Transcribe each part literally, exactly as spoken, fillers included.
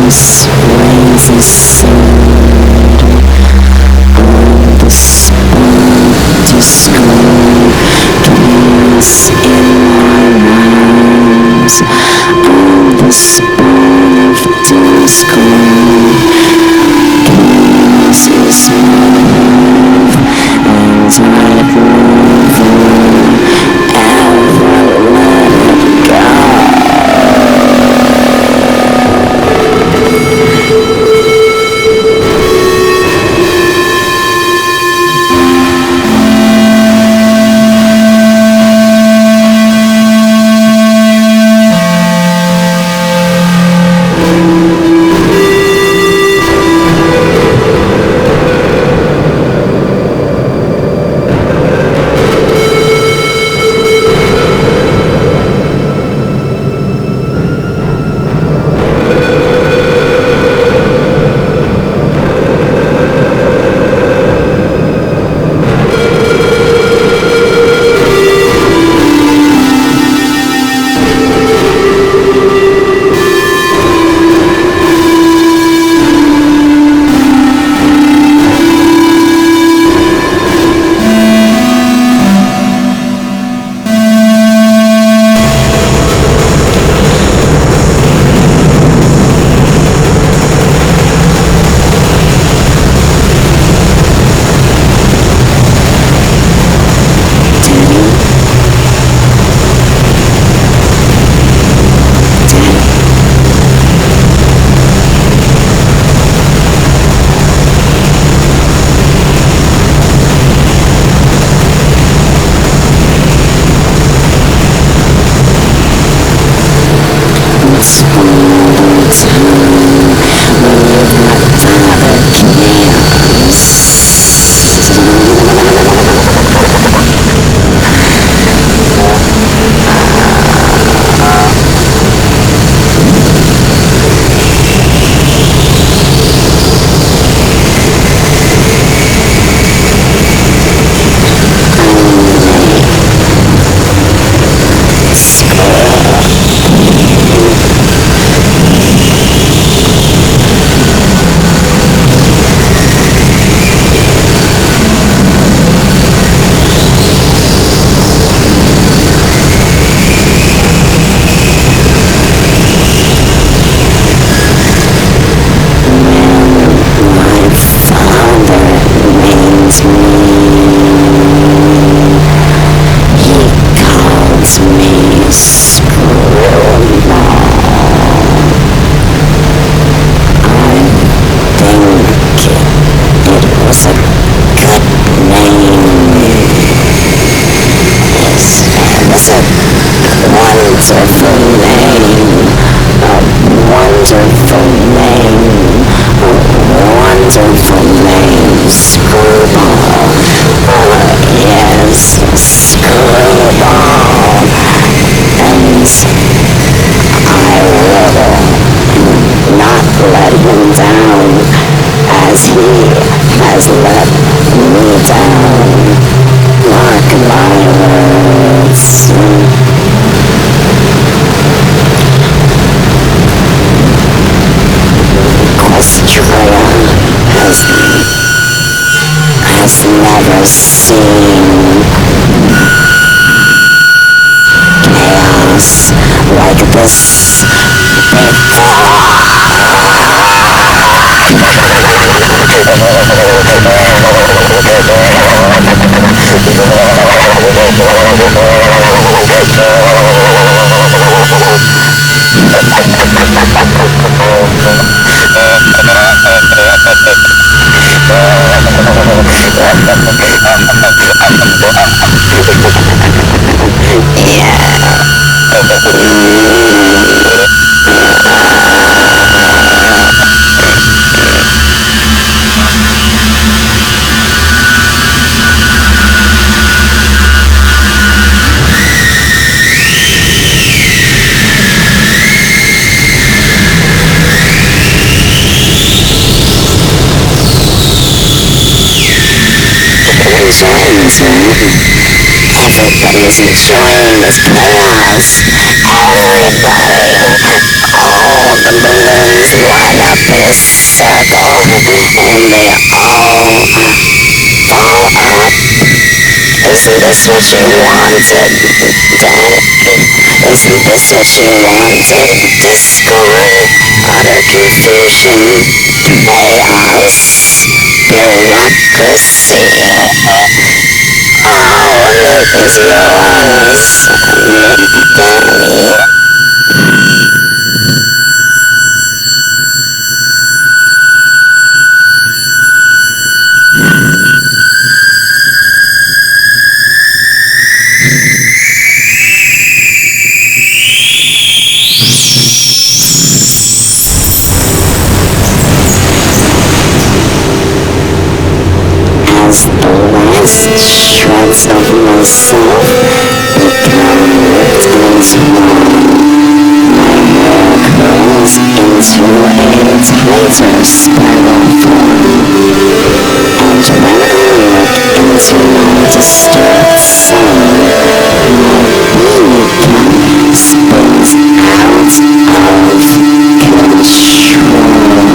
Rains and sand on the spine disco dance in my rhymes on the spine of disco dance is love and I'd never ever let it go. Everybody's enjoying this chaos. Everybody. All the balloons line circle, and they all fall up. Isn't this what you wanted, Daddy? Isn't this what you wanted? Discord, utter confusion, chaos, bureaucracy. All of it is yours, Daddy. As the last shreds of myself become ripped into one, my hair curls into a tighter spiral form. And when I look into my disturbed soul, my being spins out of control.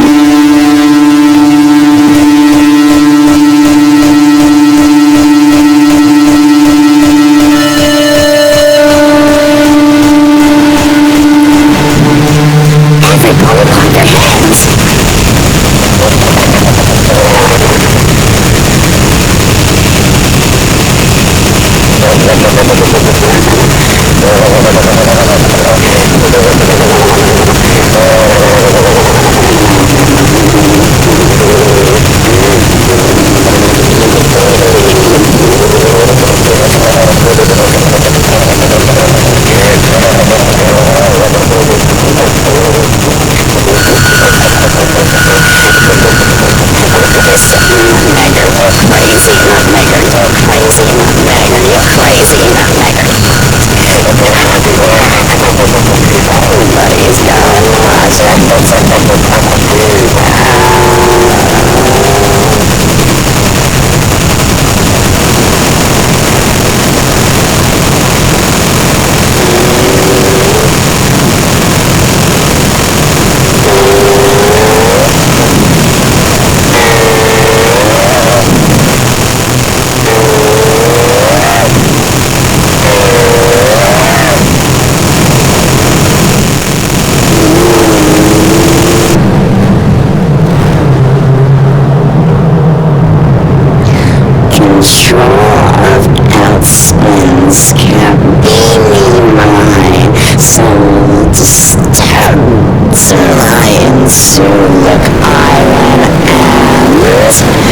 Control of outspins kept beaming my soul disturbed till I into look iron and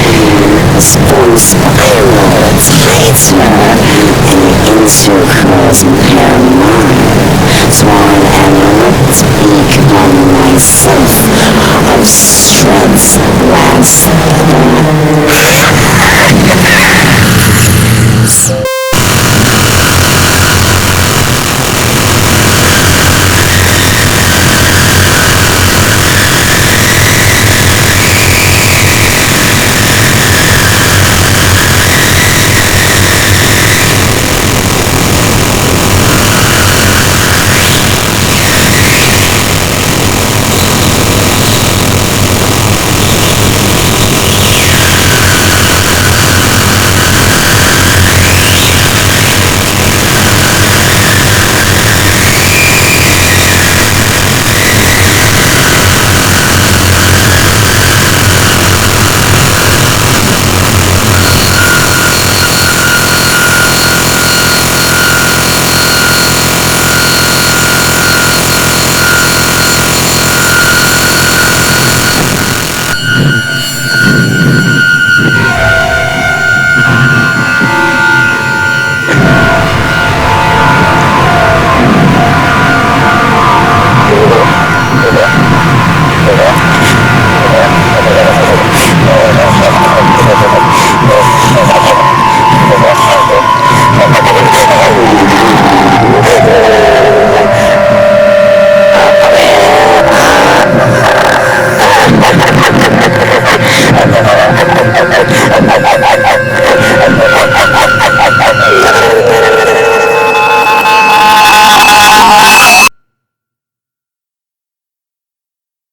spun spiral tighter and into curls their mind, torn and ripped become myself of shreds last